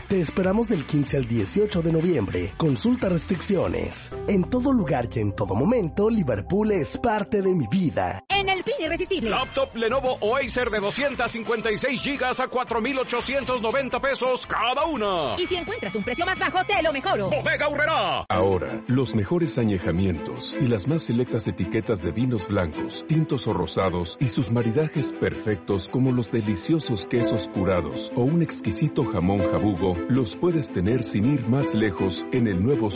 Te esperamos del 15 al 18 de noviembre. Consulta restricciones. En todo lugar y en todo momento, Liverpool es parte de mi vida. En el fin irresistible. Laptop Lenovo o Acer de 256 gigas a 4,890 pesos cada una. Y si encuentras un precio más bajo, te lo mejoro. Bodega Aurrerá. Ahora, los mejores añejamientos y las más selectas etiquetas de vinos blancos, tintos o rosados y sus maridajes perfectos como los deliciosos quesos curados o un exquisito jamón jabugo los puedes tener sin ir más lejos en el nuevo